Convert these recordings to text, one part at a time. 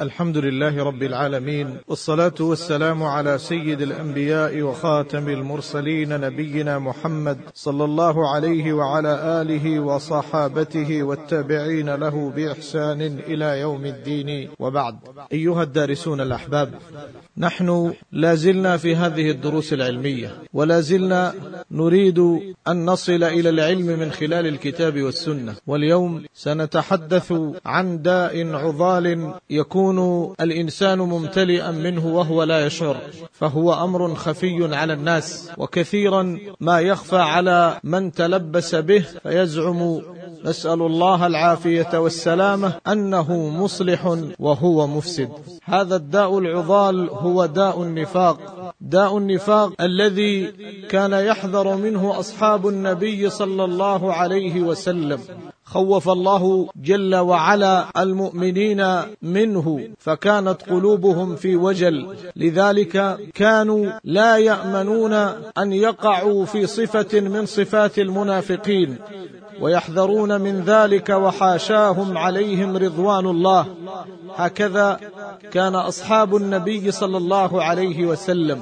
الحمد لله رب العالمين، والصلاة والسلام على سيد الأنبياء وخاتم المرسلين نبينا محمد صلى الله عليه وعلى آله وصحابته والتابعين له بإحسان إلى يوم الدين، وبعد. أيها الدارسون الأحباب، نحن لازلنا في هذه الدروس العلمية، ولازلنا نريد أن نصل إلى العلم من خلال الكتاب والسنة. واليوم سنتحدث عن داء عضال يكون الإنسان ممتلئا منه وهو لا يشعر، فهو أمر خفي على الناس، وكثيرا ما يخفى على من تلبس به فيزعم، نسأل الله العافية والسلامة، أنه مصلح وهو مفسد. هذا الداء العضال هو داء النفاق، داء النفاق الذي كان يحذر منه أصحاب النبي صلى الله عليه وسلم. خوف الله جل وعلا المؤمنين منه، فكانت قلوبهم في وجل، لذلك كانوا لا يأمنون أن يقعوا في صفة من صفات المنافقين، ويحذرون من ذلك، وحاشاهم عليهم رضوان الله. هكذا كان أصحاب النبي صلى الله عليه وسلم.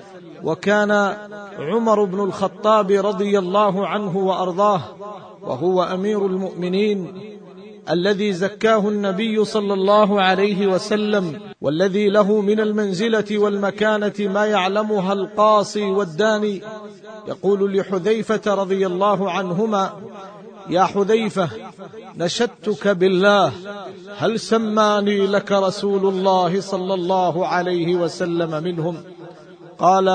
وكان عمر بن الخطاب رضي الله عنه وأرضاه، وهو أمير المؤمنين الذي زكاه النبي صلى الله عليه وسلم، والذي له من المنزلة والمكانة ما يعلمها القاصي والداني، يقول لحذيفة رضي الله عنهما: يا حذيفة، نشدتك بالله، هل سماني لك رسول الله صلى الله عليه وسلم منهم؟ قال: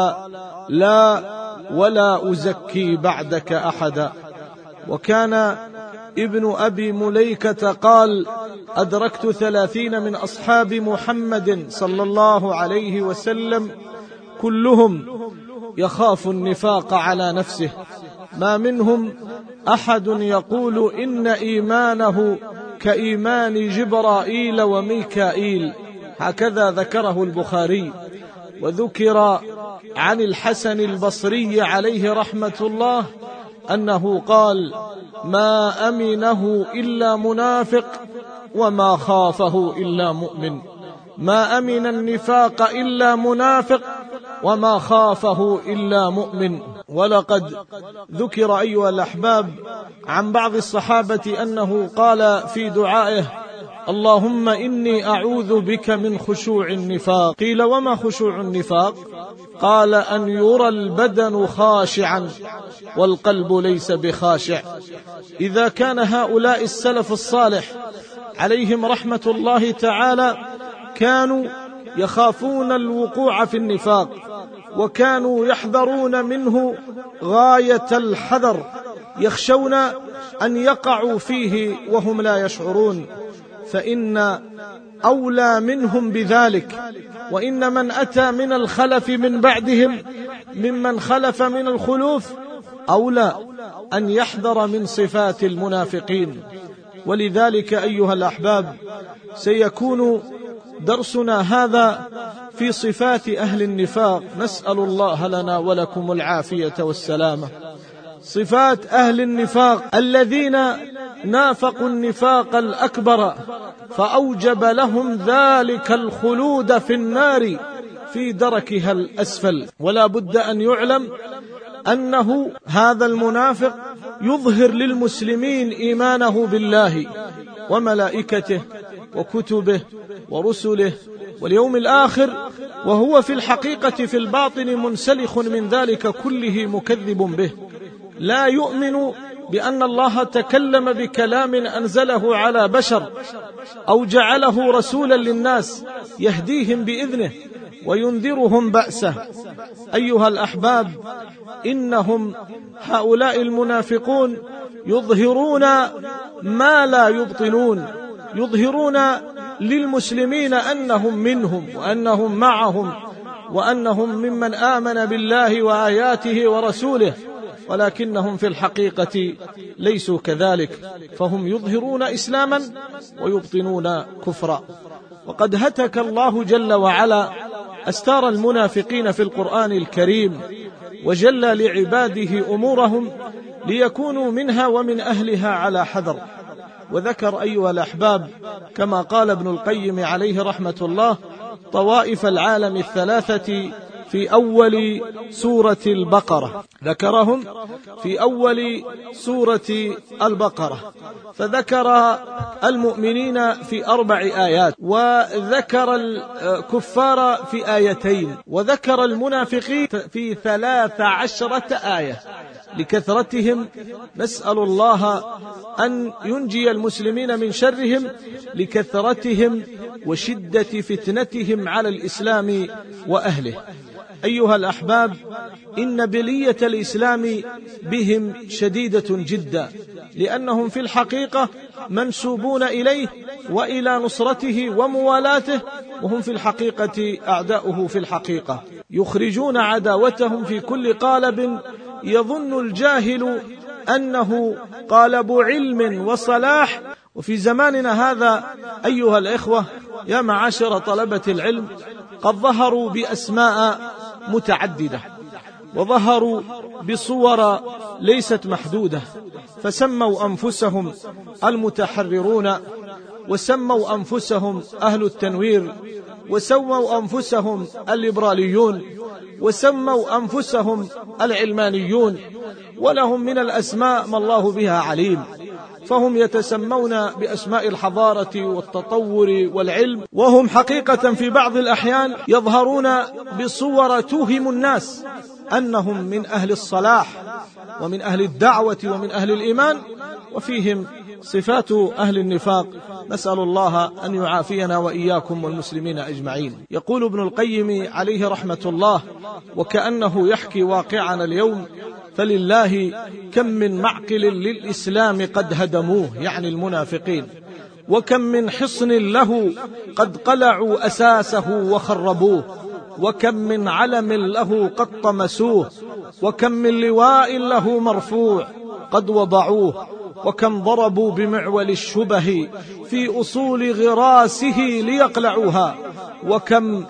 لا، ولا أزكي بعدك أحدا. وكان ابن أبي مليكة قال: أدركت 30 من أصحاب محمد صلى الله عليه وسلم كلهم يخاف النفاق على نفسه، ما منهم أحد يقول إن إيمانه كإيمان جبرائيل وميكائيل. هكذا ذكره البخاري. وذكر عن الحسن البصري عليه رحمة الله أنه قال: ما أمنه إلا منافق، وما خافه إلا مؤمن. ما أمن النفاق إلا منافق، وما خافه إلا مؤمن. ولقد ذكر أيها الأحباب عن بعض الصحابة أنه قال في دعائه: اللهم إني أعوذ بك من خشوع النفاق. قيل: وما خشوع النفاق؟ قال: أن يرى البدن خاشعا والقلب ليس بخاشع. إذا كان هؤلاء السلف الصالح عليهم رحمة الله تعالى كانوا يخافون الوقوع في النفاق، وكانوا يحذرون منه غاية الحذر، يخشون أن يقعوا فيه وهم لا يشعرون، فإن أولى منهم بذلك، وإن من أتى من الخلف من بعدهم ممن خلف من الخلوف أولى أن يحذر من صفات المنافقين. ولذلك أيها الأحباب، سيكون درسنا هذا في صفات أهل النفاق، نسأل الله لنا ولكم العافية والسلامة. صفات أهل النفاق الذين نافقوا النفاق الأكبر، فأوجب لهم ذلك الخلود في النار في دركها الأسفل. ولا بد أن يعلم أنه هذا المنافق يظهر للمسلمين إيمانه بالله وملائكته وكتبه ورسله واليوم الآخر، وهو في الحقيقة في الباطن منسلخ من ذلك كله مكذب به. لا يؤمن بأن الله تكلم بكلام أنزله على بشر أو جعله رسولا للناس يهديهم بإذنه وينذرهم بأسه. أيها الأحباب، إنهم هؤلاء المنافقون يظهرون ما لا يبطنون، يظهرون للمسلمين أنهم منهم وأنهم معهم وأنهم ممن آمن بالله وآياته ورسوله، ولكنهم في الحقيقة ليسوا كذلك، فهم يظهرون إسلاما ويبطنون كفرا. وقد هتك الله جل وعلا أستار المنافقين في القرآن الكريم، وجل لعباده أمورهم ليكونوا منها ومن أهلها على حذر. وذكر أيها الأحباب كما قال ابن القيم عليه رحمة الله طوائف العالم الثلاثة في أول سورة البقرة، ذكرهم في أول سورة البقرة، فذكر المؤمنين في 4 آيات، وذكر الكفار في 2 وذكر المنافقين في 13 آية. لكثرتهم نسأل الله أن ينجي المسلمين من شرهم، لكثرتهم وشدة فتنتهم على الإسلام وأهله. أيها الأحباب، إن بلية الإسلام بهم شديدة جدا، لأنهم في الحقيقة منسوبون إليه وإلى نصرته وموالاته، وهم في الحقيقة أعداؤه في الحقيقة، يخرجون عداوتهم في كل قالب يظن الجاهل أنه قالب علم وصلاح. وفي زماننا هذا أيها الإخوة يا معاشر طلبة العلم، قد ظهروا بأسماء متعددة، وظهروا بصور ليست محدودة، فسموا أنفسهم المتحررون، وسموا أنفسهم أهل التنوير، وسموا أنفسهم الليبراليون، وسموا أنفسهم العلمانيون، ولهم من الأسماء ما الله بها عليم. فهم يتسمون بأسماء الحضارة والتطور والعلم، وهم حقيقة في بعض الأحيان يظهرون بصور توهم الناس أنهم من أهل الصلاح ومن أهل الدعوة ومن أهل الإيمان، وفيهم صفات أهل النفاق. نسأل الله أن يعافينا وإياكم والمسلمين أجمعين. يقول ابن القيم عليه رحمة الله، وكأنه يحكي واقعنا اليوم: فلله كم من معقل للإسلام قد هدموه، يعني المنافقين، وكم من حصن له قد قلعوا أساسه وخربوه، وكم من علم له قد طمسوه، وكم من لواء له مرفوع قد وضعوه، وكم ضربوا بمعول الشبه في أصول غراسه ليقلعوها، وكم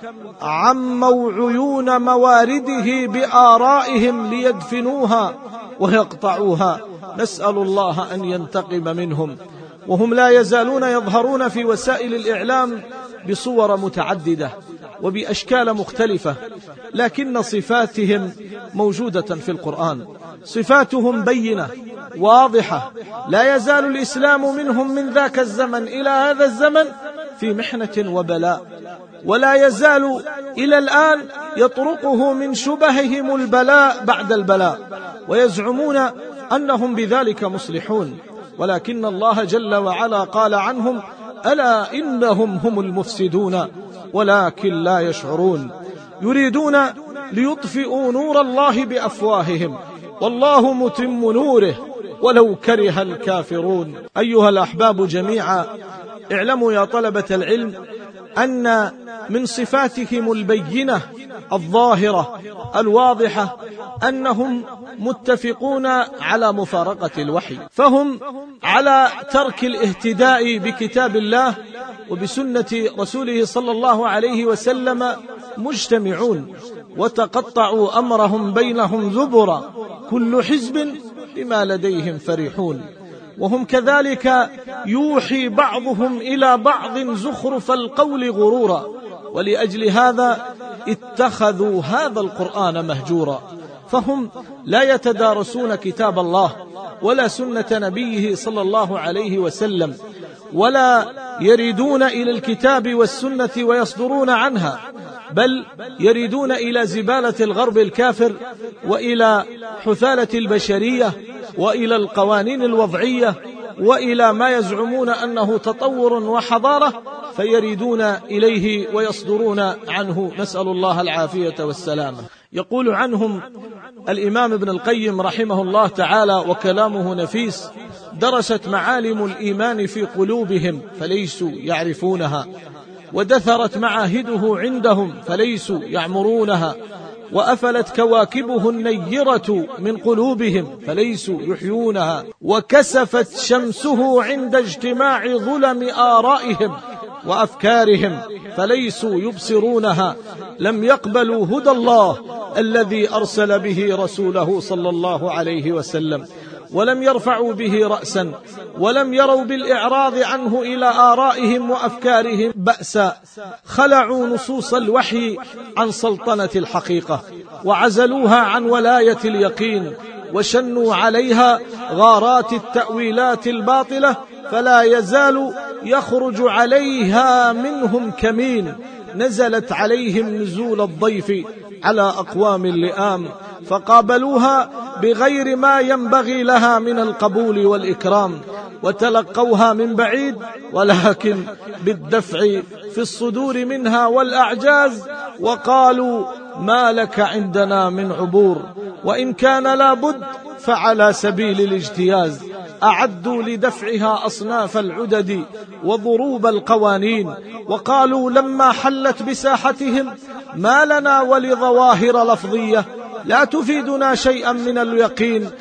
عموا عيون موارده بآرائهم ليدفنوها ويقطعوها. نسأل الله أن ينتقم منهم. وهم لا يزالون يظهرون في وسائل الإعلام بصور متعددة وبأشكال مختلفة، لكن صفاتهم موجودة في القرآن، صفاتهم بينة واضحة. لا يزال الإسلام منهم من ذاك الزمن إلى هذا الزمن في محنة وبلاء، ولا يزال إلى الآن يطرقه من شبههم البلاء بعد البلاء، ويزعمون أنهم بذلك مصلحون، ولكن الله جل وعلا قال عنهم: ألا إنهم هم المفسدون ولكن لا يشعرون. يريدون ليطفئوا نور الله بأفواههم والله متم نوره ولو كره الكافرون. أيها الأحباب جميعا، اعلموا يا طلبة العلم أن من صفاتهم البينة الظاهرة الواضحة أنهم متفقون على مفارقة الوحي، فهم على ترك الاهتداء بكتاب الله وبسنة رسوله صلى الله عليه وسلم مجتمعون، وتقطعوا أمرهم بينهم زبرا، كل حزب بما لديهم فرحون. وهم كذلك يوحي بعضهم إلى بعض زخرف القول غرورا، ولأجل هذا اتخذوا هذا القرآن مهجورا، فهم لا يتدارسون كتاب الله ولا سنة نبيه صلى الله عليه وسلم، ولا يريدون إلى الكتاب والسنة ويصدرون عنها، بل يريدون إلى زبالة الغرب الكافر وإلى حثالة البشرية وإلى القوانين الوضعية وإلى ما يزعمون أنه تطور وحضارة، فيريدون إليه ويصدرون عنه، نسأل الله العافية والسلامة. يقول عنهم الإمام ابن القيم رحمه الله تعالى وكلامه نفيس: درست معالم الإيمان في قلوبهم فليسوا يعرفونها، ودثرت معاهده عندهم فليسوا يعمرونها، وأفلت كواكبه النيرة من قلوبهم فليسوا يحيونها، وكسفت شمسه عند اجتماع ظلم آرائهم وأفكارهم فليسوا يبصرونها، لم يقبلوا هدى الله الذي أرسل به رسوله صلى الله عليه وسلم، ولم يرفعوا به رأسا، ولم يروا بالإعراض عنه إلى آرائهم وأفكارهم بأسا، خلعوا نصوص الوحي عن سلطنة الحقيقة، وعزلوها عن ولاية اليقين، وشنوا عليها غارات التأويلات الباطلة، فلا يزال يخرج عليها منهم كمين. نزلت عليهم نزول الضيف على أقوام اللئام، فقابلوها بغير ما ينبغي لها من القبول والإكرام، وتلقوها من بعيد، ولكن بالدفع في الصدور منها والأعجاز، وقالوا ما لك عندنا من عبور، وإن كان لابد فعلى سبيل الاجتياز. أعدوا لدفعها أصناف العدد وضروب القوانين، وقالوا لما حلت بساحتهم ما لنا ولظواهر لفظية لا تفيدنا شيئا من اليقين.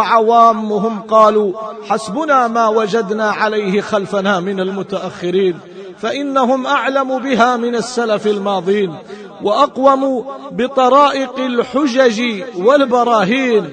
وعوامهم قالوا حسبنا ما وجدنا عليه خلفنا من المتأخرين، فإنهم أعلم بها من السلف الماضين، وأقوم بطرائق الحجج والبراهين،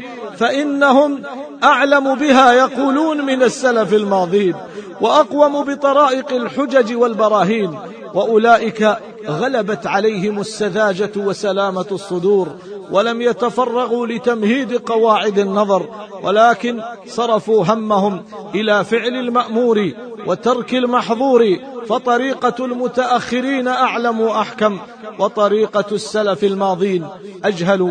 فإنهم أعلم بها يقولون من السلف الماضين، وأقوم بطرائق الحجج والبراهين. وأولئك غلبت عليهم السذاجة وسلامة الصدور، ولم يتفرغوا لتمهيد قواعد النظر، ولكن صرفوا همهم إلى فعل المأمور وترك المحظور. فطريقة المتأخرين أعلم وأحكم، وطريقة السلف الماضين أجهل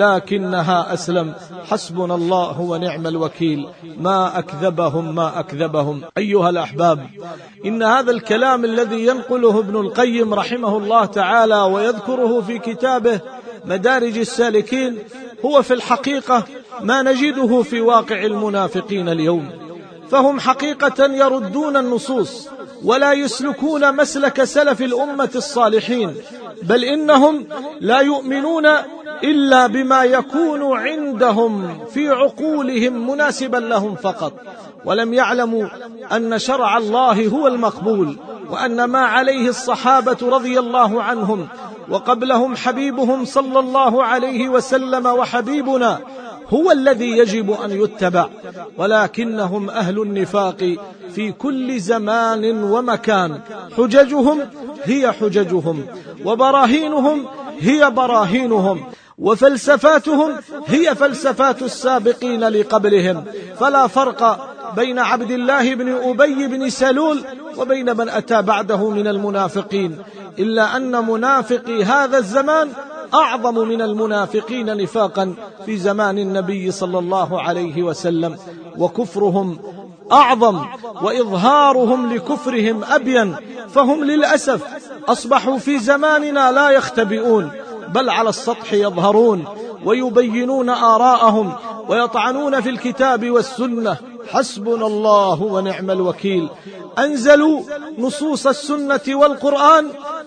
لكنها أسلم. حسبنا الله ونعم الوكيل. ما أكذبهم ما أكذبهم. أيها الأحباب، إن هذا الكلام الذي ينقله ابن القيم رحمه الله تعالى ويذكره في كتابه مدارج السالكين هو في الحقيقة ما نجده في واقع المنافقين اليوم، فهم حقيقة يردون النصوص ولا يسلكون مسلك سلف الأمة الصالحين، بل إنهم لا يؤمنون إلا بما يكون عندهم في عقولهم مناسبا لهم فقط، ولم يعلموا أن شرع الله هو المقبول، وأن ما عليه الصحابة رضي الله عنهم وقبلهم حبيبهم صلى الله عليه وسلم وحبيبنا هو الذي يجب أن يتبع. ولكنهم أهل النفاق في كل زمان ومكان، حججهم هي حججهم، وبراهينهم هي براهينهم، وفلسفاتهم هي فلسفات السابقين لقبلهم. فلا فرق بين عبد الله بن أبي بن سلول وبين من أتى بعده من المنافقين، إلا أن منافقي هذا الزمان أعظم من المنافقين نفاقا في زمان النبي صلى الله عليه وسلم، وكفرهم أعظم وإظهارهم لكفرهم أبين، فهم للأسف أصبحوا في زماننا لا يختبئون، بل على السطح يظهرون ويبينون آراءهم ويطعنون في الكتاب والسنة. حسبنا الله ونعم الوكيل. أنزلوا نصوص السنة والقرآن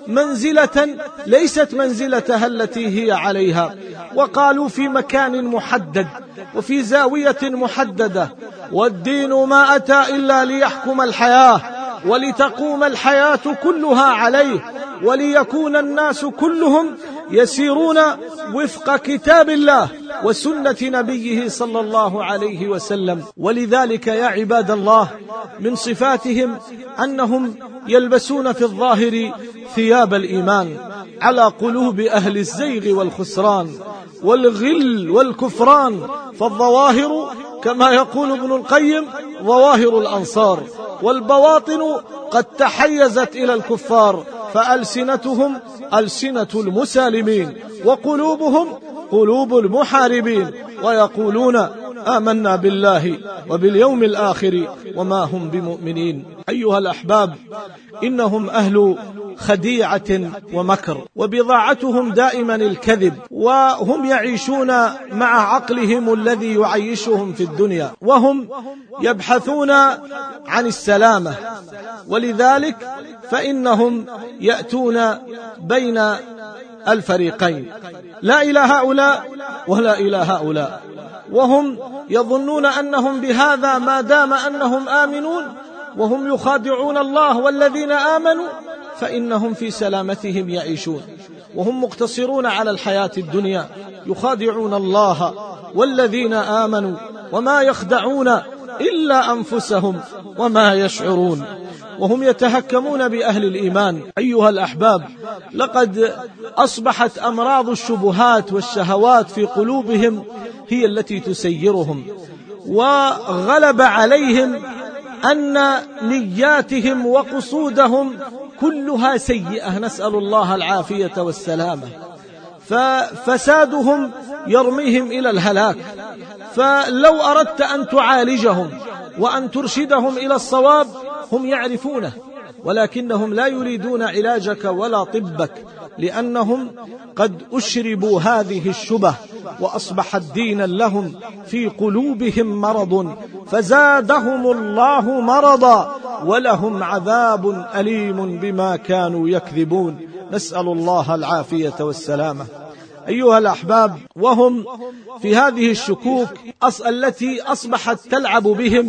منزلة ليست منزلتها التي هي عليها، وقالوا في مكان محدد وفي زاوية محددة، والدين ما أتى إلا ليحكم الحياة ولتقوم الحياة كلها عليه، وليكون الناس كلهم يسيرون وفق كتاب الله وسنة نبيه صلى الله عليه وسلم. ولذلك يا عباد الله من صفاتهم أنهم يلبسون في الظاهر ثياب الإيمان على قلوب أهل الزيغ والخسران والغل والكفران، فالظواهر كما يقول ابن القيم ظواهر الأنصار، والبواطن قد تحيزت إلى الكفار، فألسنتهم ألسنة المسالمين وقلوبهم قلوب المحاربين، ويقولون آمنا بالله وباليوم الآخر وما هم بمؤمنين. أيها الأحباب، إنهم أهل خديعة ومكر، وبضاعتهم دائما الكذب، وهم يعيشون مع عقلهم الذي يعيشهم في الدنيا، وهم يبحثون عن السلامة، ولذلك فإنهم يأتون بين الفريقين، لا إلى هؤلاء ولا إلى هؤلاء، وهم يظنون أنهم بهذا ما دام أنهم آمنون وهم يخادعون الله والذين آمنوا فإنهم في سلامتهم يعيشون، وهم مقتصرون على الحياة الدنيا، يخادعون الله والذين آمنوا وما يخدعون إلا أنفسهم وما يشعرون، وهم يتهكمون بأهل الإيمان. أيها الأحباب، لقد أصبحت أمراض الشبهات والشهوات في قلوبهم هي التي تسيرهم، وغلب عليهم أن نياتهم وقصودهم كلها سيئة، نسأل الله العافية والسلامة، ففسادهم يرميهم إلى الهلاك. فلو أردت أن تعالجهم وأن ترشدهم إلى الصواب هم يعرفونه، ولكنهم لا يريدون علاجك ولا طبك، لأنهم قد أشربوا هذه الشبه وأصبحت دينا لهم، في قلوبهم مرض فزادهم الله مرضا ولهم عذاب أليم بما كانوا يكذبون، نسأل الله العافية والسلامة. أيها الأحباب، وهم في هذه الشكوك التي أصبحت تلعب بهم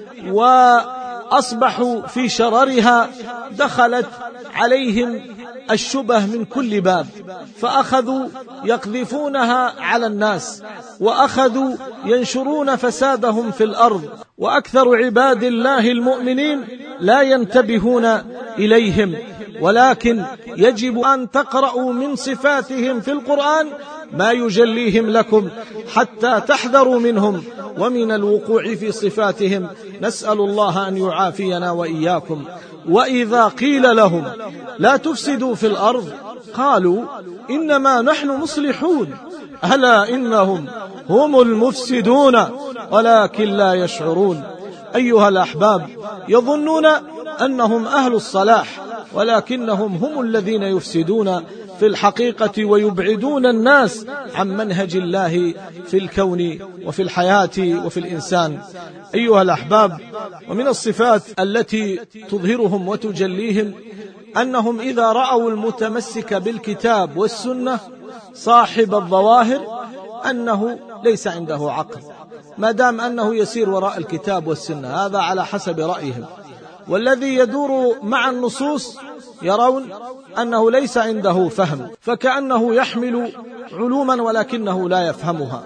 وأصبحوا في شررها، دخلت عليهم الشبه من كل باب، فأخذوا يقذفونها على الناس، وأخذوا ينشرون فسادهم في الأرض، وأكثر عباد الله المؤمنين لا ينتبهون إليهم. ولكن يجب أن تقرأوا من صفاتهم في القرآن ما يجليهم لكم حتى تحذروا منهم ومن الوقوع في صفاتهم، نسأل الله أن يعافينا وإياكم. وإذا قيل لهم لا تفسدوا في الأرض قالوا إنما نحن مصلحون ألا إنهم هم المفسدون ولكن لا يشعرون. أيها الأحباب، يظنون أنهم أهل الصلاح، ولكنهم هم الذين يفسدون في الحقيقة ويبعدون الناس عن منهج الله في الكون وفي الحياة وفي الإنسان. أيها الأحباب، ومن الصفات التي تظهرهم وتجليهم أنهم إذا رأوا المتمسك بالكتاب والسنة صاحب الظواهر أنه ليس عنده عقل، ما دام أنه يسير وراء الكتاب والسنة، هذا على حسب رأيهم. والذي يدور مع النصوص يرون أنه ليس عنده فهم، فكأنه يحمل علوما ولكنه لا يفهمها.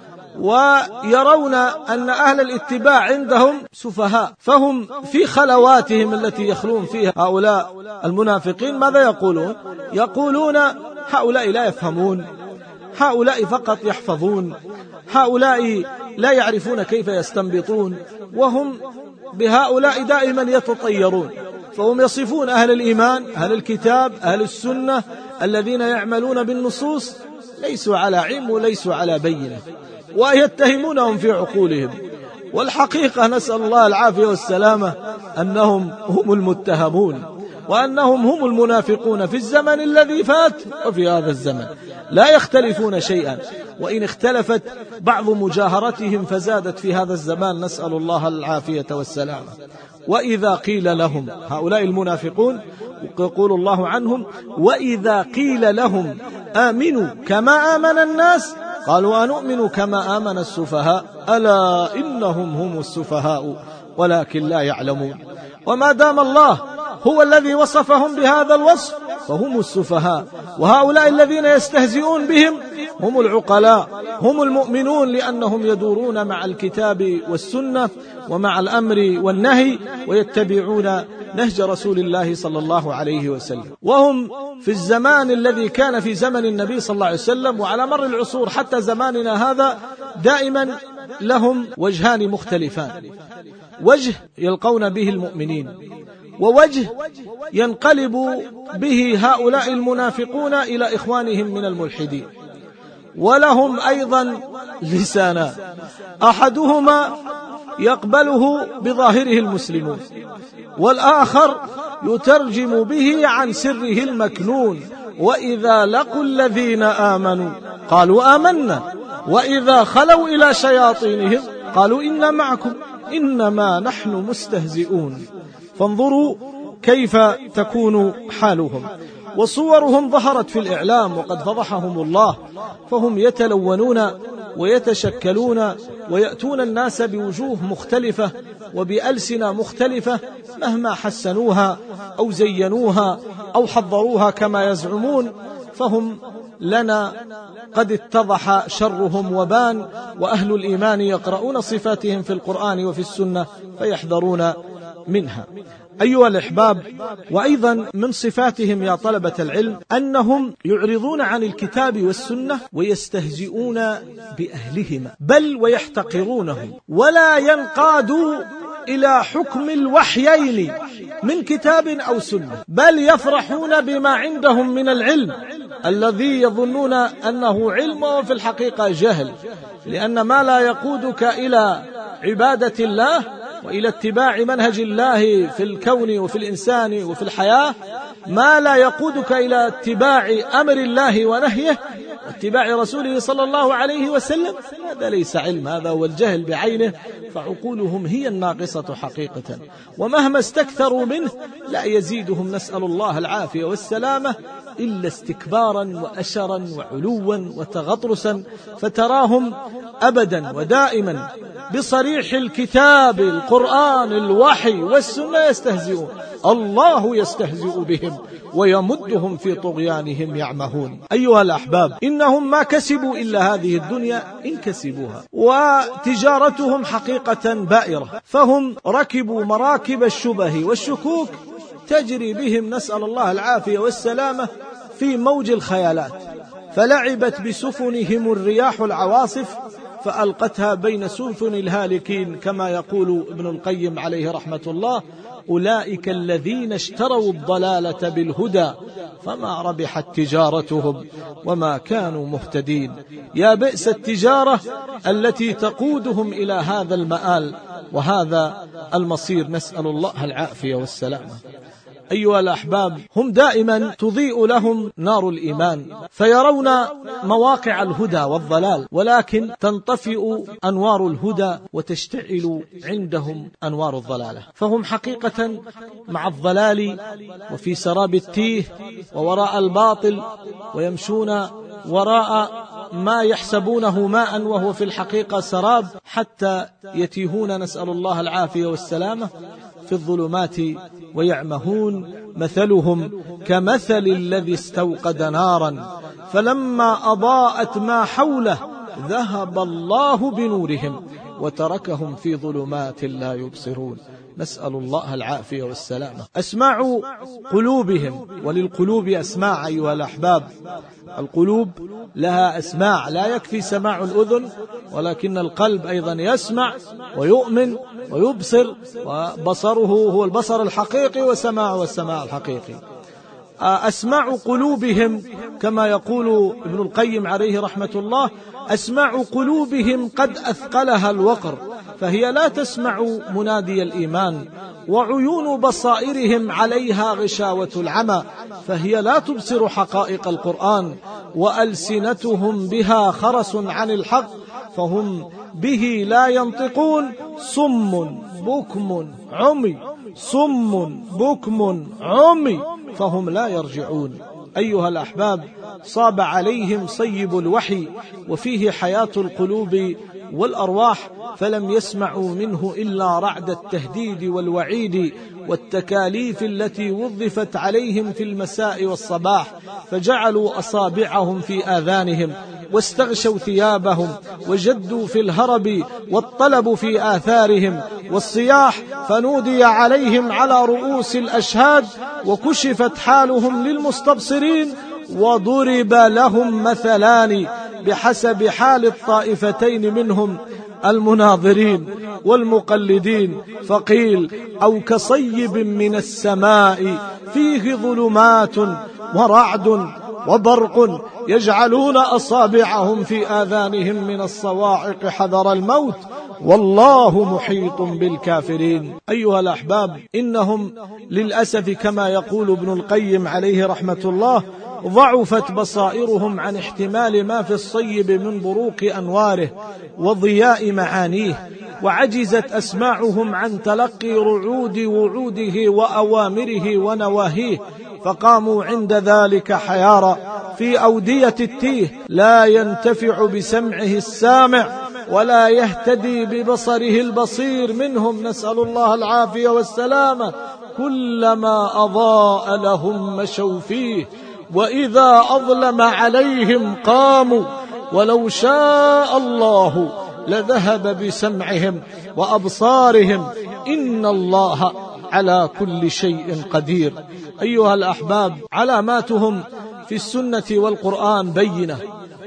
ويرون أن أهل الاتباع عندهم سفهاء، فهم في خلواتهم التي يخلون فيها هؤلاء المنافقين ماذا يقولون؟ يقولون هؤلاء لا يفهمون، هؤلاء فقط يحفظون، هؤلاء لا يعرفون كيف يستنبطون، وهم بهؤلاء دائما يتطيرون. فهم يصفون أهل الإيمان، أهل الكتاب، أهل السنة الذين يعملون بالنصوص ليسوا على علم وليسوا على بينة، ويتهمونهم في عقولهم، والحقيقة نسأل الله العافية والسلامة أنهم هم المتهمون، وأنهم هم المنافقون في الزمن الذي فات وفي هذا الزمن، لا يختلفون شيئا، وإن اختلفت بعض مجاهرتهم فزادت في هذا الزمان، نسأل الله العافية والسلامة. وإذا قيل لهم، هؤلاء المنافقون يقول الله عنهم وإذا قيل لهم آمنوا كما آمن الناس قالوا أنؤمن كما آمن السفهاء ألا إنهم هم السفهاء ولكن لا يعلمون. وما دام الله هو الذي وصفهم بهذا الوصف فهم السفهاء، وهؤلاء الذين يستهزئون بهم هم العقلاء، هم المؤمنون، لأنهم يدورون مع الكتاب والسنة ومع الأمر والنهي، ويتبعون نهج رسول الله صلى الله عليه وسلم. وهم في الزمان الذي كان في زمن النبي صلى الله عليه وسلم وعلى مر العصور حتى زماننا هذا دائما لهم وجهان مختلفان، وجه يلقون به المؤمنين، ووجه ينقلب به هؤلاء المنافقون إلى إخوانهم من الملحدين. ولهم أيضا لسانا، أحدهما يقبله بظاهره المسلمون، والآخر يترجم به عن سره المكنون. وإذا لقوا الذين آمنوا قالوا آمنا وإذا خلوا إلى شياطينهم قالوا إنا معكم إنما نحن مستهزئون. فانظروا كيف تكون حالهم. وصورهم ظهرت في الإعلام وقد فضحهم الله، فهم يتلونون ويتشكلون ويأتون الناس بوجوه مختلفة وبألسنة مختلفة مهما حسنوها أو زينوها أو حضروها كما يزعمون، فهم لنا قد اتضح شرهم وبان، وأهل الإيمان يقرؤون صفاتهم في القرآن وفي السنة فيحذرون منها. أيها الأحباب، وأيضا من صفاتهم يا طلبة العلم أنهم يعرضون عن الكتاب والسنة ويستهزئون بأهلهما، بل ويحتقرونهم، ولا ينقادوا إلى حكم الوحيين من كتاب أو سنة، بل يفرحون بما عندهم من العلم الذي يظنون أنه علم وفي الحقيقة جهل، لأن ما لا يقودك إلى عبادة الله وإلى اتباع منهج الله في الكون وفي الإنسان وفي الحياة، ما لا يقودك إلى اتباع أمر الله ونهيه واتباع رسوله صلى الله عليه وسلم، هذا ليس علم، هذا هو الجهل بعينه. فعقولهم هي الناقصة حقيقة، ومهما استكثروا منه لا يزيدهم، نسأل الله العافية والسلامة، إلا استكبارا وأشرا وعلوا وتغطرسا. فتراهم أبدا ودائما بصريح الكتاب القرآن الوحي والسنة يستهزئون، الله يستهزئ بهم ويمدهم في طغيانهم يعمهون. أيها الأحباب، إنهم ما كسبوا إلا هذه الدنيا إن كسبوها، وتجارتهم حقيقة بائرة، فهم ركبوا مراكب الشبه والشكوك تجري بهم، نسأل الله العافية والسلامة، في موج الخيالات، فلعبت بسفنهم الرياح العواصف فألقتها بين سفن الهالكين، كما يقول ابن القيم عليه رحمة الله: أولئك الذين اشتروا الضلالة بالهدى فما ربحت تجارتهم وما كانوا مهتدين. يا بئس التجارة التي تقودهم إلى هذا المآل وهذا المصير، نسأل الله العافية والسلامة. أيها الأحباب، هم دائما تضيء لهم نار الإيمان، فيرون مواقع الهدى والضلال، ولكن تنطفئ أنوار الهدى وتشتعل عندهم أنوار الضلالة، فهم حقيقة مع الضلال وفي سراب التيه ووراء الباطل، ويمشون وراء ما يحسبونه ماء وهو في الحقيقة سراب، حتى يتيهون، نسأل الله العافية والسلامة، في الظلمات ويعمهون. مثلهم كمثل الذي استوقد نارا فلما أضاءت ما حوله ذهب الله بنورهم وتركهم في ظلمات لا يبصرون، نسأل الله العافية والسلامة. أسماع قلوبهم، وللقلوب أسماع أيها الأحباب، القلوب لها أسماع، لا يكفي سماع الأذن، ولكن القلب أيضا يسمع ويؤمن ويبصر، وبصره هو البصر الحقيقي وسماعه السماع الحقيقي. أسماع قلوبهم كما يقول ابن القيم عليه رحمة الله: أسماع قلوبهم قد أثقلها الوقر فهي لا تسمع منادي الإيمان، وعيون بصائرهم عليها غشاوة العمى فهي لا تبصر حقائق القرآن، وألسنتهم بها خرس عن الحق فهم به لا ينطقون، صم بكم عمي، صم بكم عمي فهم لا يرجعون. أيها الأحباب، صاب عليهم صيب الوحي وفيه حياة القلوب والأرواح، فلم يسمعوا منه إلا رعد التهديد والوعيد والتكاليف التي وظفت عليهم في المساء والصباح، فجعلوا أصابعهم في آذانهم واستغشوا ثيابهم وجدوا في الهرب والطلب في آثارهم والصياح، فنودي عليهم على رؤوس الأشهاد وكشفت حالهم للمستبصرين، وضرب لهم مثلان بحسب حال الطائفتين منهم المناظرين والمقلدين، فقيل: أو كصيب من السماء فيه ظلمات ورعد وبرق يجعلون أصابعهم في آذانهم من الصواعق حذر الموت والله محيط بالكافرين. أيها الأحباب، إنهم للأسف كما يقول ابن القيم عليه رحمة الله ضعفت بصائرهم عن احتمال ما في الصيب من بروق أنواره وضياء معانيه، وعجزت أسماعهم عن تلقي رعود وعوده وأوامره ونواهيه، فقاموا عند ذلك حيارى في أودية التيه، لا ينتفع بسمعه السامع ولا يهتدي ببصره البصير منهم، نسأل الله العافية والسلامة. كلما أضاء لهم مشوا فيه وإذا أظلم عليهم قاموا ولو شاء الله لذهب بسمعهم وأبصارهم إن الله على كل شيء قدير. أيها الأحباب، علاماتهم في السنة والقرآن بينة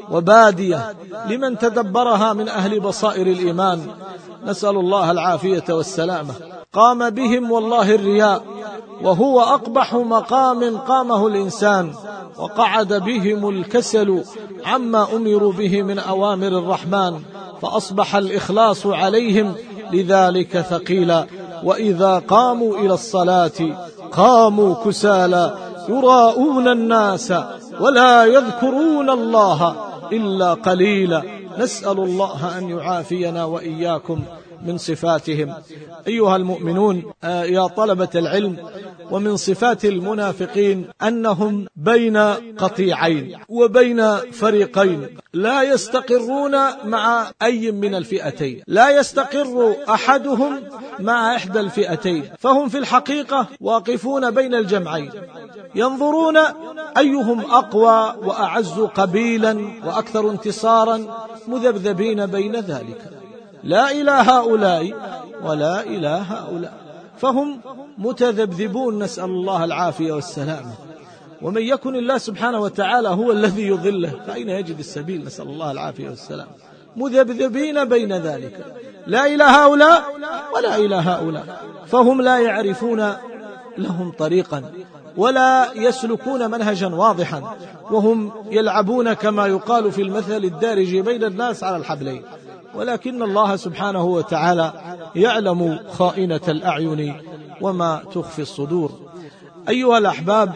وبادية لمن تدبرها من أهل بصائر الإيمان، نسأل الله العافية والسلامة. قام بهم والله الرياء، وهو أقبح مقام قامه الإنسان، وقعد بهم الكسل عما أمروا به من أوامر الرحمن، فأصبح الإخلاص عليهم لذلك ثقيلا. وإذا قاموا إلى الصلاة قاموا كسالى يراءون الناس ولا يذكرون الله إلا قليلا. نسأل الله أن يعافينا وإياكم من صفاتهم. أيها المؤمنون يا طلبة العلم، ومن صفات المنافقين أنهم بين قطيعين وبين فريقين، لا يستقرون مع أي من الفئتين، لا يستقر أحدهم مع إحدى الفئتين، فهم في الحقيقة واقفون بين الجمعين، ينظرون أيهم أقوى وأعز قبيلا وأكثر انتصارا، مذبذبين بين ذلك، لا إلى هؤلاء ولا إلى هؤلاء، فهم متذبذبون، نسأل الله العافية والسلامة. ومن يكن الله سبحانه وتعالى هو الذي يضله فأين يجد السبيل؟ نسأل الله العافية والسلامة. مذبذبين بين ذلك، لا إلى هؤلاء ولا إلى هؤلاء، فهم لا يعرفون لهم طريقا ولا يسلكون منهجا واضحا، وهم يلعبون كما يقال في المثل الدارج بين الناس على الحبلين. ولكن الله سبحانه وتعالى يعلم خائنة الأعين وما تخفي الصدور. أيها الأحباب،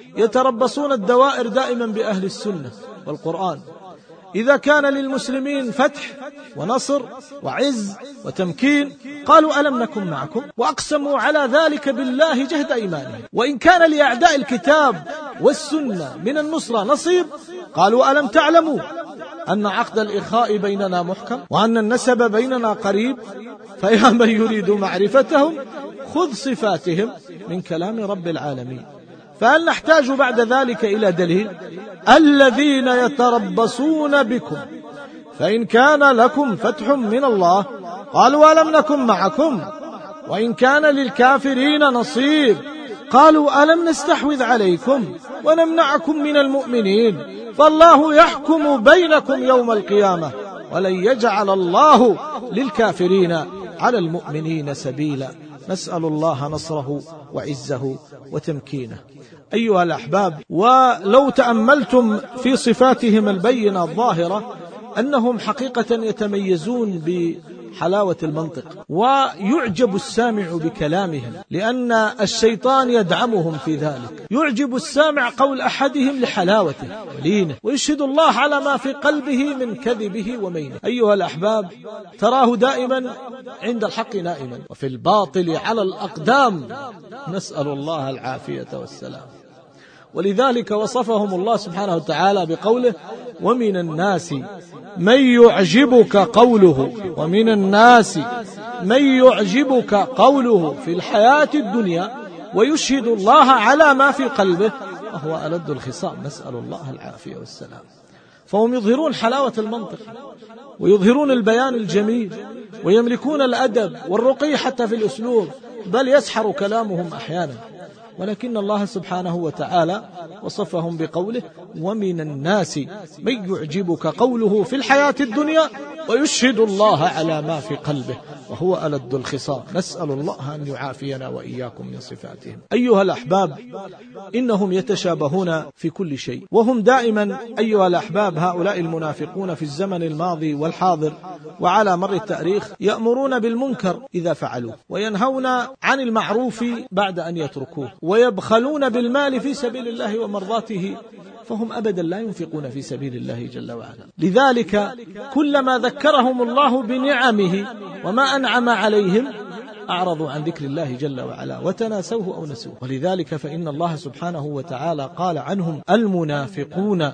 يتربصون الدوائر دائما بأهل السنة والقرآن. إذا كان للمسلمين فتح ونصر وعز وتمكين قالوا ألم نكن معكم، وأقسموا على ذلك بالله جهد أيمانهم. وإن كان لأعداء الكتاب والسنة من النصرة نصيب قالوا ألم تعلموا أن عقد الإخاء بيننا محكم وأن النسب بيننا قريب، فيا من يريد معرفتهم خذ صفاتهم من كلام رب العالمين. فهل نحتاج بعد ذلك إلى دليل؟ الذين يتربصون بكم فإن كان لكم فتح من الله قالوا ألم نكن معكم، وإن كان للكافرين نصيب قالوا ألم نستحوذ عليكم ونمنعكم من المؤمنين، فالله يحكم بينكم يوم القيامة ولن يجعل الله للكافرين على المؤمنين سبيلا. نسأل الله نصره وعزه وتمكينه. أيها الأحباب، ولو تأملتم في صفاتهم البينة الظاهرة أنهم حقيقة يتميزون بحلاوة المنطق، ويعجب السامع بكلامهم، لأن الشيطان يدعمهم في ذلك. يعجب السامع قول أحدهم لحلاوته ولينه، ويشهد الله على ما في قلبه من كذبه ومينه. أيها الأحباب، تراه دائما عند الحق نائما، وفي الباطل على الأقدام، نسأل الله العافية والسلام. ولذلك وصفهم الله سبحانه وتعالى بقوله ومن الناس من يعجبك قوله، ومن الناس من يعجبك قوله في الحياة الدنيا ويشهد الله على ما في قلبه وهو ألد الخصام. نسأل الله العافية والسلام. فهم يظهرون حلاوة المنطق ويظهرون البيان الجميل ويملكون الأدب والرقي حتى في الأسلوب، بل يسحر كلامهم أحيانا. ولكن الله سبحانه وتعالى وصفهم بقوله ومن الناس من يعجبك قوله في الحياة الدنيا ويشهد الله على ما في قلبه وهو ألد الخصام. نسأل الله أن يعافينا وإياكم من صفاتهم. أيها الأحباب، إنهم يتشابهون في كل شيء، وهم دائما أيها الأحباب هؤلاء المنافقون في الزمن الماضي والحاضر وعلى مر التاريخ يأمرون بالمنكر إذا فعلوه، وينهون عن المعروف بعد أن يتركوه، ويبخلون بالمال في سبيل الله ومرضاته، فهم أبدا لا ينفقون في سبيل الله جل وعلا. لذلك كلما ذكرهم الله بنعمه وما أنعم عليهم أعرضوا عن ذكر الله جل وعلا وتناسوه أو نسوه. ولذلك فإن الله سبحانه وتعالى قال عنهم المنافقون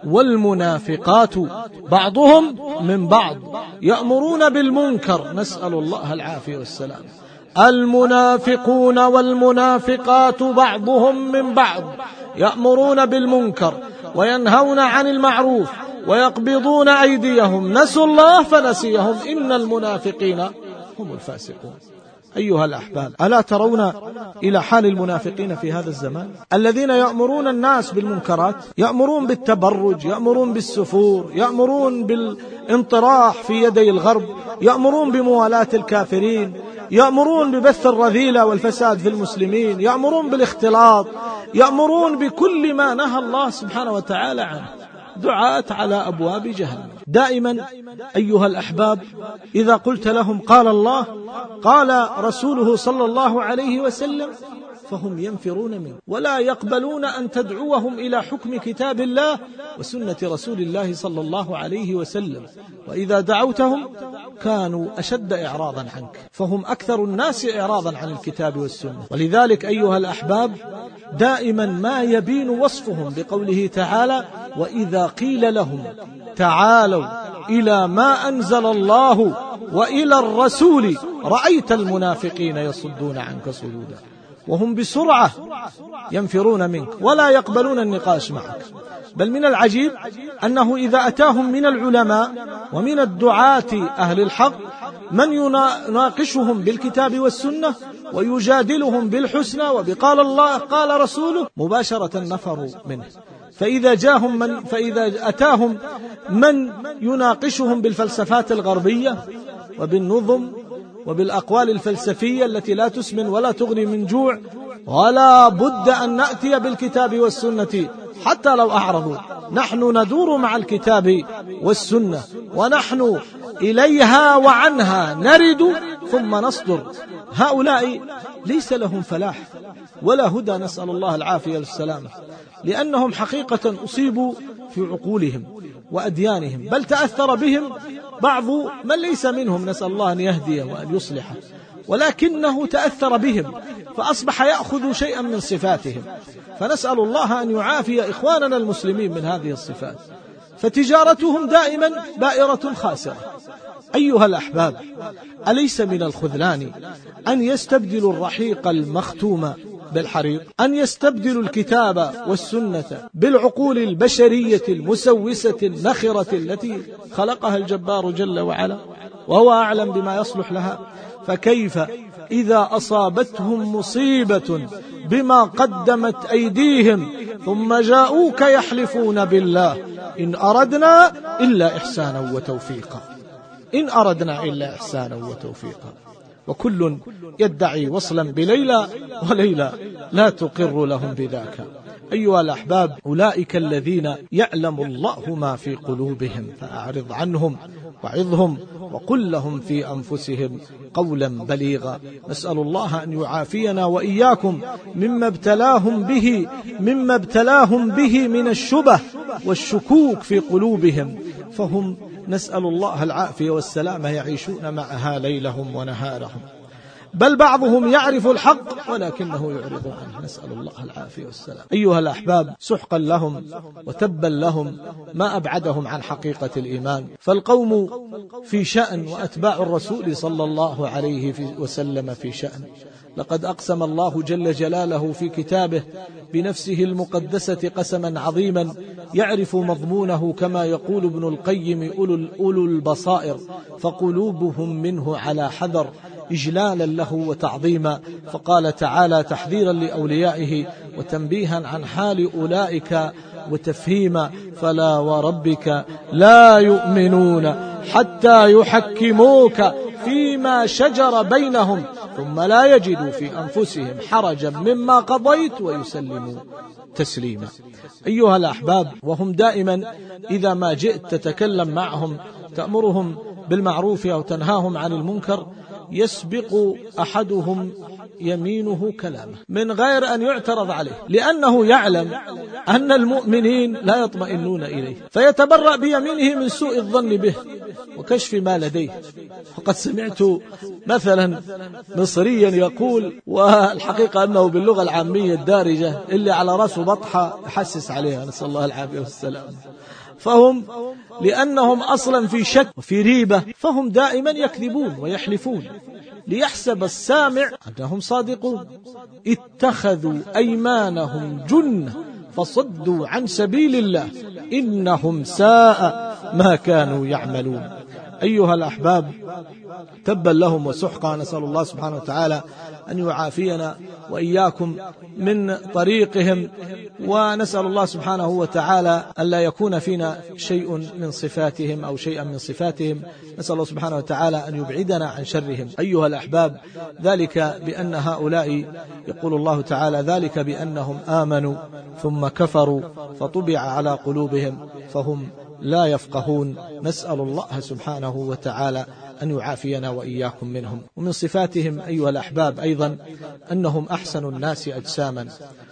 والمنافقات بعضهم من بعض يأمرون بالمنكر. نسأل الله العافية والسلام. المنافقون والمنافقات بعضهم من بعض يأمرون بالمنكر وينهون عن المعروف ويقبضون أيديهم نسوا الله فنسيهم إن المنافقين هم الفاسقون. أيها الأحباب، ألا ترون إلى حال المنافقين في هذا الزمان الذين يأمرون الناس بالمنكرات، يأمرون بالتبرج، يأمرون بالسفور، يأمرون بالانطراح في يدي الغرب، يأمرون بموالاة الكافرين، يأمرون ببث الرذيلة والفساد في المسلمين، يأمرون بالاختلاط، يأمرون بكل ما نهى الله سبحانه وتعالى عنه، دعاة على أبواب جهنم. دائما أيها الأحباب إذا قلت لهم قال الله قال رسوله صلى الله عليه وسلم فهم ينفرون منه ولا يقبلون أن تدعوهم إلى حكم كتاب الله وسنة رسول الله صلى الله عليه وسلم، وإذا دعوتهم كانوا أشد إعراضا عنك، فهم أكثر الناس إعراضا عن الكتاب والسنة. ولذلك أيها الأحباب دائما ما يبين وصفهم بقوله تعالى وإذا قيل لهم تعالوا إلى ما أنزل الله وإلى الرسول رأيت المنافقين يصدون عنك صدودا، وهم بسرعة ينفرون منك ولا يقبلون النقاش معك. بل من العجيب أنه إذا أتاهم من العلماء ومن الدعاة أهل الحق من يناقشهم بالكتاب والسنة ويجادلهم بالحسنى وبقال الله قال رسوله مباشرة نفروا منه. فإذا أتاهم من يناقشهم بالفلسفات الغربية وبالنظم وبالأقوال الفلسفية التي لا تسمن ولا تغني من جوع، ولا بد أن نأتي بالكتاب والسنة حتى لو أعرضوا، نحن ندور مع الكتاب والسنة ونحن إليها وعنها نرد ثم نصدر. هؤلاء ليس لهم فلاح ولا هدى، نسأل الله العافية والسلامة، لأنهم حقيقة أصيبوا في عقولهم وأديانهم، بل تأثر بهم بعض من ليس منهم، نسأل الله أن يهديه وأن يصلحه، ولكنه تأثر بهم فأصبح يأخذ شيئا من صفاتهم، فنسأل الله أن يعافي إخواننا المسلمين من هذه الصفات، فتجارتهم دائما بائرة خاسرة. أيها الأحباب، أليس من الخذلان أن يستبدلوا الرحيق المختوم بالحريق، أن يستبدلوا الكتاب والسنة بالعقول البشرية المسوسة النخرة التي خلقها الجبار جل وعلا وهو أعلم بما يصلح لها؟ فكيف إذا أصابتهم مصيبة بما قدمت أيديهم ثم جاءوك يحلفون بالله إن أردنا إلا إحسانا وتوفيقا، إن أردنا إلا إحسانا وتوفيقا، وكل يدعي وصلا بليلى وليلى لا تقر لهم بذاك. أيها الأحباب، أولئك الذين يعلم الله ما في قلوبهم فأعرض عنهم وعظهم وقل لهم في أنفسهم قولا بليغا. نسأل الله أن يعافينا وإياكم مما ابتلاهم به من الشبه والشكوك في قلوبهم، فهم نسأل الله العافية والسلامة يعيشون معها ليلهم ونهارهم، بل بعضهم يعرف الحق ولكنه يعرض عنه، نسأل الله العافية والسلام. أيها الأحباب، سحقا لهم وتبا لهم ما أبعدهم عن حقيقة الإيمان، فالقوم في شأن وأتباع الرسول صلى الله عليه وسلم في شأن. لقد أقسم الله جل جلاله في كتابه بنفسه المقدسة قسما عظيما يعرف مضمونه كما يقول ابن القيم أولو البصائر فقلوبهم منه على حذر، إجلالا له وتعظيما. فقال تعالى تحذيرا لأوليائه وتنبيها عن حال أولئك وتفهيما: فلا وربك لا يؤمنون حتى يحكموك فيما شجر بينهم ثم لا يجدوا في أنفسهم حرجا مما قضيت ويسلموا تسليما. أيها الأحباب، وهم دائما إذا ما جئت تتكلم معهم تأمرهم بالمعروف أو تنهاهم عن المنكر يسبق أحدهم يمينه كلامه من غير أن يعترض عليه، لأنه يعلم أن المؤمنين لا يطمئنون إليه، فيتبرأ بيمينه من سوء الظن به وكشف ما لديه. وقد سمعت مثلا مصريا يقول، والحقيقة أنه باللغة العامية الدارجة اللي على رأسه بطحة يحسس عليها، نسأل الله العافية والسلام، فهم لأنهم أصلا في شك وفي ريبة فهم دائما يكذبون ويحلفون ليحسب السامع أنهم صادقون. اتخذوا أيمانهم جنة فصدوا عن سبيل الله إنهم ساء ما كانوا يعملون. أيها الأحباب، تبا لهم وسحقا. نسأل الله سبحانه وتعالى أن يعافينا وإياكم من طريقهم، ونسأل الله سبحانه وتعالى أن لا يكون فينا شيء من صفاتهم أو شيئا من صفاتهم. نسأل الله سبحانه وتعالى أن يبعدنا عن شرهم. أيها الأحباب، ذلك بأن هؤلاء، يقول الله تعالى: ذلك بأنهم آمنوا ثم كفروا فطبع على قلوبهم فهم لا يفقهون. نسأل الله سبحانه وتعالى أن يعافينا وإياكم منهم. ومن صفاتهم أيها الأحباب أيضا أنهم أحسن الناس أجساما،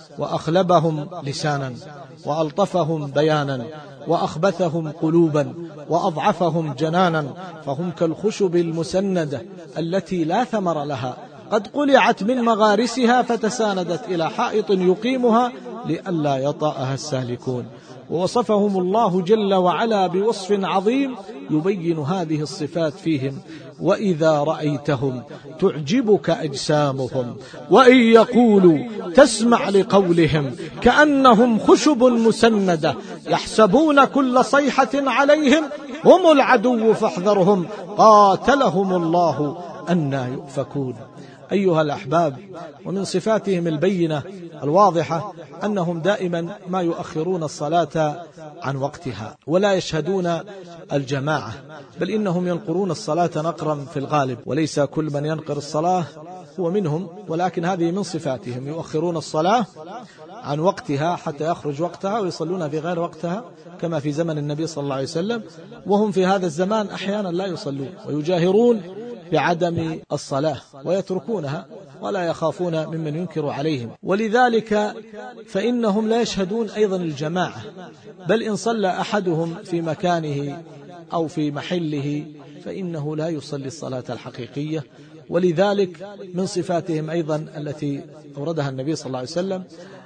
وأخلبهم لسانا، وألطفهم بيانا، وأخبثهم قلوبا، وأضعفهم جنانا، فهم كالخشب المسندة التي لا ثمر لها، قد قلعت من مغارسها فتساندت إلى حائط يقيمها لئلا يطأها السالكون. ووصفهم الله جل وعلا بوصف عظيم يبين هذه الصفات فيهم: وإذا رأيتهم تعجبك أجسامهم وإن يقولوا تسمع لقولهم كأنهم خشب مسندة يحسبون كل صيحة عليهم هم العدو فاحذرهم قاتلهم الله أنى يؤفكون. أيها الأحباب، ومن صفاتهم البينة الواضحة أنهم دائما ما يؤخرون الصلاة عن وقتها ولا يشهدون الجماعة، بل إنهم ينقرون الصلاة نقرا في الغالب، وليس كل من ينقر الصلاة هو منهم، ولكن هذه من صفاتهم، يؤخرون الصلاة عن وقتها حتى يخرج وقتها ويصلون في غير وقتها كما في زمن النبي صلى الله عليه وسلم، وهم في هذا الزمان أحيانا لا يصلون ويجاهرون بعدم الصلاة ويتركونها ولا يخافون ممن ينكر عليهم. ولذلك فإنهم لا يشهدون أيضا الجماعة، بل إن صلى أحدهم في مكانه أو في محله فإنه لا يصلي الصلاة الحقيقية. ولذلك من صفاتهم أيضا التي أوردها النبي صلى الله عليه وسلم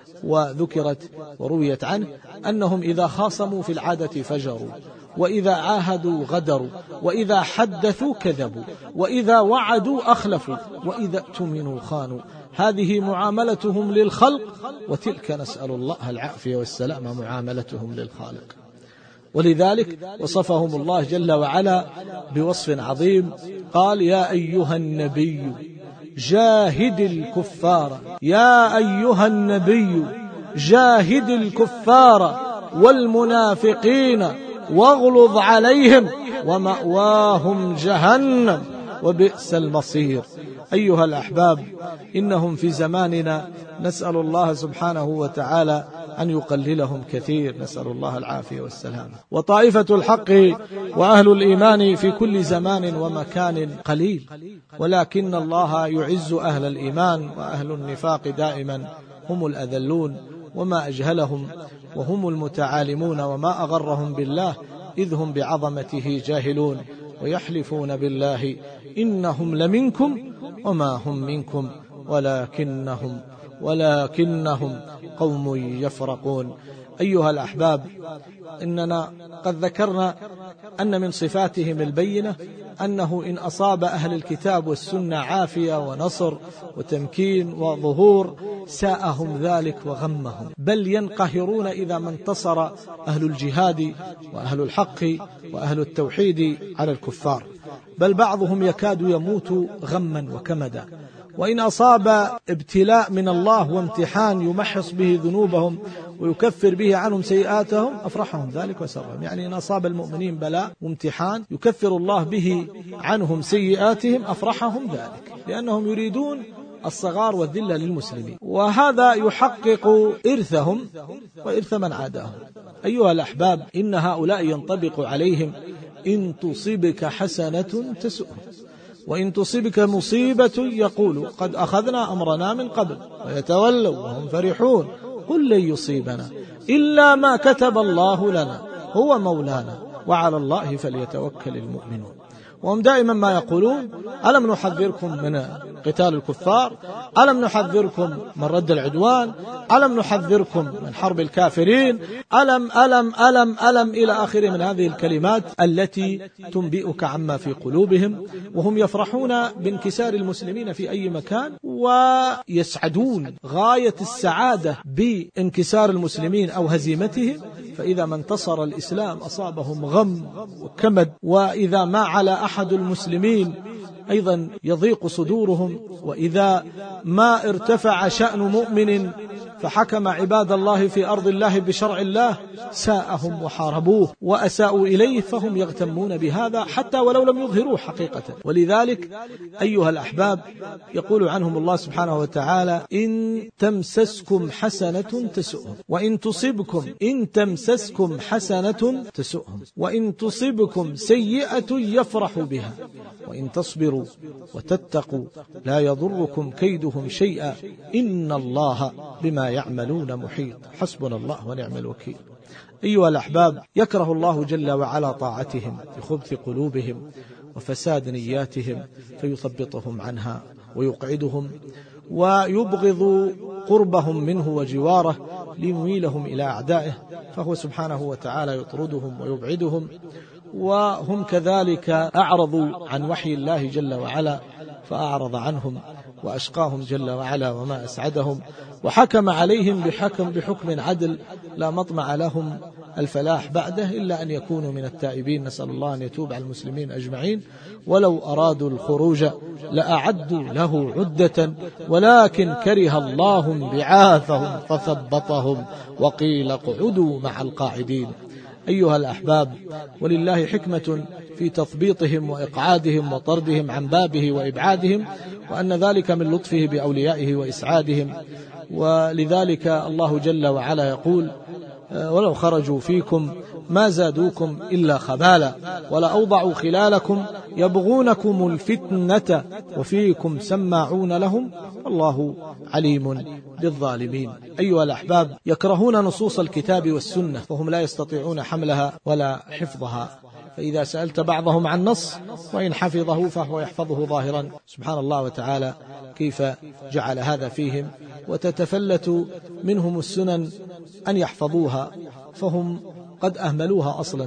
وذكرت ورويت عنه أنهم إذا خاصموا في العادة فجروا، وإذا عاهدوا غدروا، وإذا حدثوا كذبوا، وإذا وعدوا أخلفوا، وإذا اؤتمنوا خانوا. هذه معاملتهم للخلق، وتلك نسأل الله العافية والسلامة معاملتهم للخالق. ولذلك وصفهم الله جل وعلا بوصف عظيم، قال: يا أيها النبي جاهد الكفار، يا أيها النبي جاهد الكفار والمنافقين واغلظ عليهم ومأواهم جهنم وبئس المصير. أيها الأحباب، إنهم في زماننا نسأل الله سبحانه وتعالى أن يقللهم كثير، نسأل الله العافية والسلامة. وطائفة الحق وأهل الإيمان في كل زمان ومكان قليل، ولكن الله يعز أهل الإيمان، وأهل النفاق دائما هم الأذلون، وما أجهلهم وهم المتعالمون، وما أغرهم بالله إذ هم بعظمته جاهلون، ويحلفون بالله إنهم لمنكم وما هم منكم ولكنهم قوم يفرقون. أيها الأحباب، إننا قد ذكرنا أن من صفاتهم البينة أنه إن أصاب أهل الكتاب والسنة عافية ونصر وتمكين وظهور ساءهم ذلك وغمهم، بل ينقهرون إذا ما انتصر أهل الجهاد وأهل الحق وأهل التوحيد على الكفار، بل بعضهم يكاد يموت غما وكمدا. وإن أصاب ابتلاء من الله وامتحان يمحص به ذنوبهم ويكفر به عنهم سيئاتهم أفرحهم ذلك وسرهم. يعني إن أصاب المؤمنين بلاء وامتحان يكفر الله به عنهم سيئاتهم أفرحهم ذلك، لأنهم يريدون الصغار والذلة للمسلمين، وهذا يحقق إرثهم وإرث من عاداهم. أيها الأحباب، إن هؤلاء ينطبق عليهم إن تصيبك حسنة تسؤهم، وإن تصيبك مصيبة يقولوا قد أخذنا أمرنا من قبل، ويتولوا وهم فرحون. قل لن يصيبنا إلا ما كتب الله لنا هو مولانا وعلى الله فليتوكل المؤمنون. وهم دائما ما يقولون ألم نحذركم من قتال الكفار. ألم نحذركم من رد العدوان؟ ألم نحذركم من حرب الكافرين؟ ألم ألم ألم ألم إلى آخره من هذه الكلمات التي تنبئك عما في قلوبهم، وهم يفرحون بانكسار المسلمين في أي مكان، ويسعدون غاية السعادة بانكسار المسلمين أو هزيمتهم. فإذا ما انتصر الإسلام أصابهم غم وكمد، وإذا ما على أحد المسلمين أيضا يضيق صدورهم، وإذا ما ارتفع شأن مؤمن فحكم عباد الله في أرض الله بشرع الله ساءهم وحاربوه وأساءوا إليه، فهم يغتمون بهذا حتى ولو لم يظهروه حقيقة. ولذلك أيها الأحباب يقول عنهم الله سبحانه وتعالى: إن تمسسكم حسنة تسؤهم، وإن تصبكم إن تمسسكم حسنة تسؤهم، وإن تصبكم سيئة يفرحوا بها، وإن تصبروا وتتقوا لا يضركم كيدهم شيئا إن الله بما يعملون محيط. حسبنا الله ونعم الوكيل. أيها الأحباب، يكره الله جل وعلا طاعتهم بخبث قلوبهم وفساد نياتهم، فيثبطهم عنها ويقعدهم، ويبغض قربهم منه وجواره ليميلهم إلى أعدائه، فهو سبحانه وتعالى يطردهم ويبعدهم. وهم كذلك أعرضوا عن وحي الله جل وعلا فأعرض عنهم وأشقاهم جل وعلا وما أسعدهم، وحكم عليهم بحكم عدل لا مطمع لهم الفلاح بعده إلا أن يكونوا من التائبين. نسأل الله أن يتوب على المسلمين أجمعين. ولو أرادوا الخروج لأعدوا له عدة ولكن كره الله بعاثهم فثبطهم وقيل اقعدوا مع القاعدين. أيها الأحباب، ولله حكمة في تثبيطهم وإقعادهم وطردهم عن بابه وإبعادهم، وأن ذلك من لطفه بأوليائه وإسعادهم. ولذلك الله جل وعلا يقول: ولو خرجوا فيكم ما زادوكم إلا خبالا ولأوضعوا خلالكم يبغونكم الفتنة وفيكم سماعون لهم والله عليم بالظالمين. أيها الأحباب، يكرهون نصوص الكتاب والسنة، فهم لا يستطيعون حملها ولا حفظها. فإذا سألت بعضهم عن نص وإن حفظه فهو يحفظه ظاهرا. سبحان الله وتعالى كيف جعل هذا فيهم، وتتفلت منهم السنن أن يحفظوها، فهم قد أهملوها أصلا،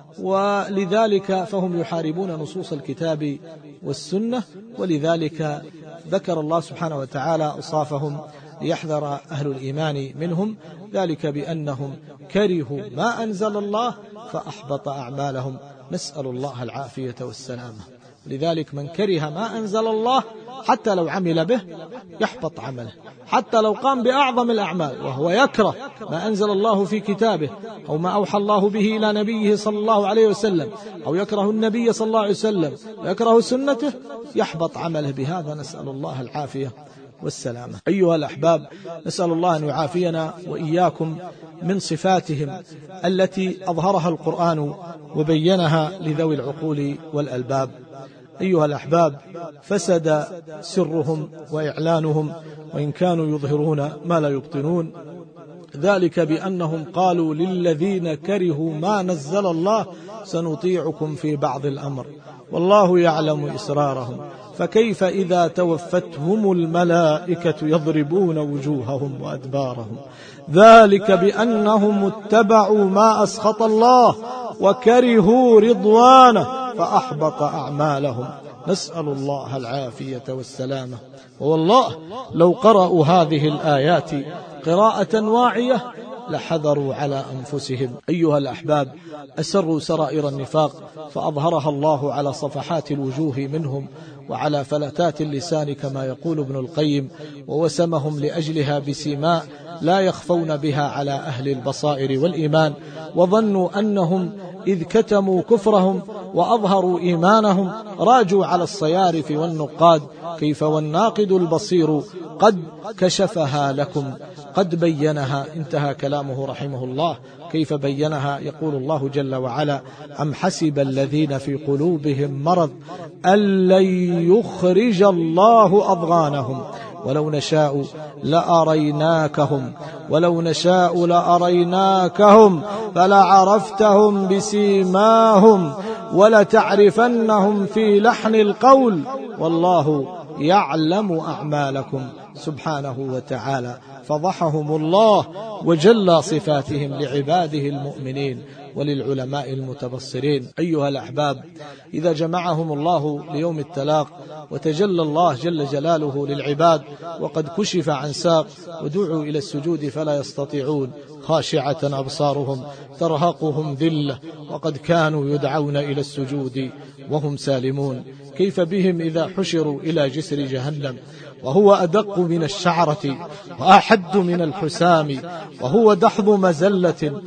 ولذلك فهم يحاربون نصوص الكتاب والسنة. ولذلك ذكر الله سبحانه وتعالى أوصافهم ليحذر أهل الإيمان منهم، ذلك بأنهم كرهوا ما أنزل الله فأحبط أعمالهم. نسأل الله العافية والسلامة. لذلك من كره ما أنزل الله حتى لو عمل به يحبط عمله، حتى لو قام بأعظم الأعمال وهو يكره ما أنزل الله في كتابه أو ما أوحى الله به إلى نبيه صلى الله عليه وسلم، أو يكره النبي صلى الله عليه وسلم ويكره سنته، يحبط عمله بهذا. نسأل الله العافية والسلامة. أيها الأحباب، نسأل الله أن يعافينا وإياكم من صفاتهم التي أظهرها القرآن وبينها لذوي العقول والألباب. أيها الأحباب، فسد سرهم وإعلانهم، وإن كانوا يظهرون ما لا يبطنون، ذلك بأنهم قالوا للذين كرهوا ما نزل الله سنطيعكم في بعض الأمر والله يعلم إسرارهم فكيف إذا توفتهم الملائكة يضربون وجوههم وأدبارهم ذلك بأنهم اتبعوا ما أسخط الله وكرهوا رضوانه فأحبط أعمالهم. نسأل الله العافية والسلامة. والله لو قرأوا هذه الآيات قراءة واعية لحذروا على أنفسهم. أيها الأحباب، أسروا سرائر النفاق فأظهرها الله على صفحات الوجوه منهم وعلى فلتات اللسان كما يقول ابن القيم، ووسمهم لأجلها بسماء لا يخفون بها على أهل البصائر والإيمان، وظنوا أنهم إذ كتموا كفرهم وأظهروا إيمانهم راجوا على الصيارف والنقاد، كيف والناقد البصير قد كشفها لكم قد بينها. انتهى كلامه رحمه الله. كيف بينها؟ يقول الله جل وعلا: أم حسب الذين في قلوبهم مرض أن لن يخرج الله أضغانهم ولو نشاء لأريناكهم فلعرفتهم بسيماهم ولتعرفنهم في لحن القول والله يعلم أعمالكم سبحانه وتعالى. فضحهم الله وجلى صفاتهم لعباده المؤمنين وللعلماء المتبصرين. أيها الأحباب، إذا جمعهم الله ليوم التلاق وتجلى الله جل جلاله للعباد وقد كشف عن ساق ودعوا إلى السجود فلا يستطيعون، خاشعة أبصارهم ترهقهم ذلة وقد كانوا يدعون إلى السجود وهم سالمون، كيف بهم إذا حشروا إلى جسر جهنم وهو أدق من الشعرة وأحد من الحسام وهو دحض مزلة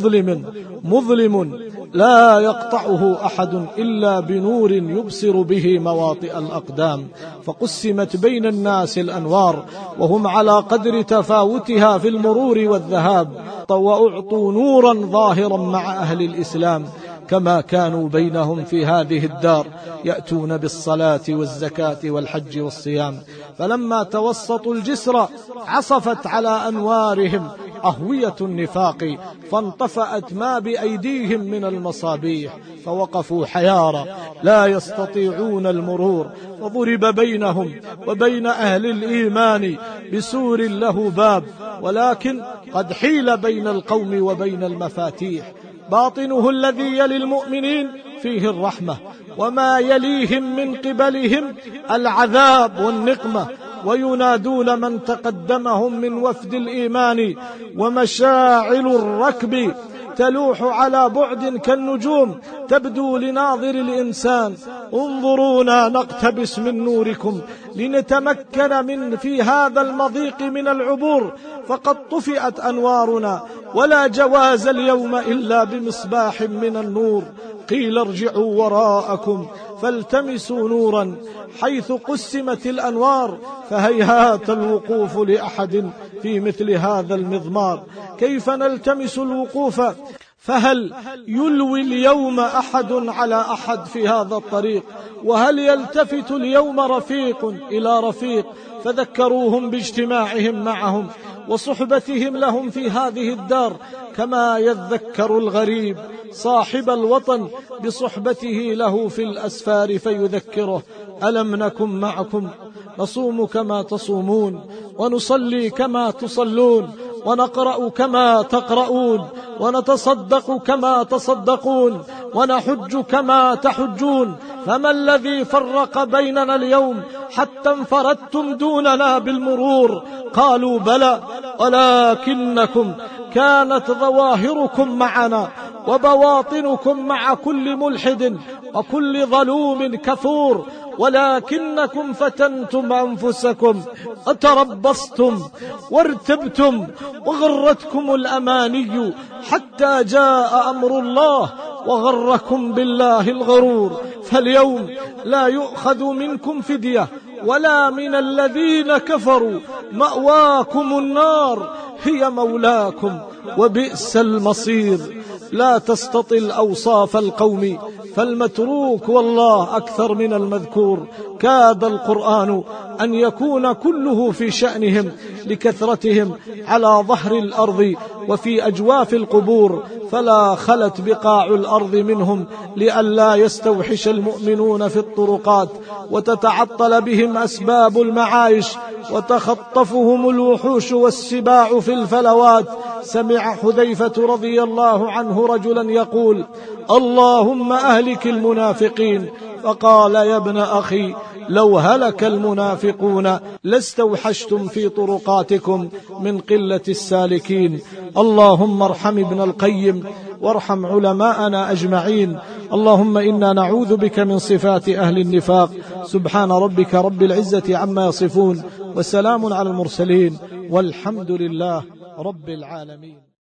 مظلم لا يقطعه أحد إلا بنور يبصر به مواطئ الأقدام، فقسمت بين الناس الأنوار وهم على قدر تفاوتها في المرور والذهاب، وأعطوا نورا ظاهرا مع أهل الإسلام كما كانوا بينهم في هذه الدار يأتون بالصلاة والزكاة والحج والصيام، فلما توسطوا الجسر عصفت على أنوارهم أهوية النفاق فانطفأت ما بأيديهم من المصابيح، فوقفوا حيارى لا يستطيعون المرور، وضرب بينهم وبين أهل الإيمان بسور له باب، ولكن قد حيل بين القوم وبين المفاتيح، باطنه الذي يلي المؤمنين فيه الرحمة، وما يليهم من قبلهم العذاب والنقمة، وينادون من تقدمهم من وفد الإيمان، ومشاعل الركب تلوح على بعد كالنجوم تبدو لناظر الإنسان، انظرونا نقتبس من نوركم لنتمكن من في هذا المضيق من العبور، فقد طفئت أنوارنا ولا جواز اليوم إلا بمصباح من النور. قيل ارجعوا وراءكم فالتمسوا نورا حيث قسمت الأنوار، فهيهات الوقوف لأحد في مثل هذا المضمار، كيف نلتمس الوقوف؟ فهل يلوي اليوم أحد على أحد في هذا الطريق؟ وهل يلتفت اليوم رفيق إلى رفيق فذكروهم باجتماعهم معهم وصحبتهم لهم في هذه الدار، كما يذكر الغريب صاحب الوطن بصحبته له في الأسفار فيذكره: ألم نكن معكم نصوم كما تصومون، ونصلي كما تصلون، ونقرأ كما تقرؤون، ونتصدق كما تصدقون، ونحج كما تحجون، فما الذي فرق بيننا اليوم حتى انفردتم دوننا بالمرور؟ قالوا: بلى، ولكنكم كانت ظواهركم معنا وبواطنكم مع كل ملحد وكل ظلوم كفور، ولكنكم فتنتم أنفسكم وتربصتم وارتبتم وغرتكم الأماني حتى جاء أمر الله وغركم بالله الغرور. فاليوم لا يؤخذ منكم فدية ولا من الذين كفروا، مأواكم النار هي مولاكم وبئس المصير. لا تستطل أوصاف القوم فالمتروك والله أكثر من المذكور. كاد القرآن أن يكون كله في شأنهم لكثرتهم على ظهر الأرض وفي أجواف القبور، فلا خلت بقاع الأرض منهم لئلا يستوحش المؤمنون في الطرقات وتتعطل بهم أسباب المعايش وتخطفهم الوحوش والسباع في الفلوات. سمع حذيفة رضي الله عنه رجلا يقول: اللهم أهلك المنافقين، فقال: يا ابن أخي، لو هلك المنافقون لاستوحشتم في طرقاتكم من قلة السالكين. اللهم ارحم ابن القيم وارحم علماءنا أجمعين. اللهم إنا نعوذ بك من صفات أهل النفاق. سبحان ربك رب العزة عما يصفون، وسلام على المرسلين، والحمد لله رب العالمين.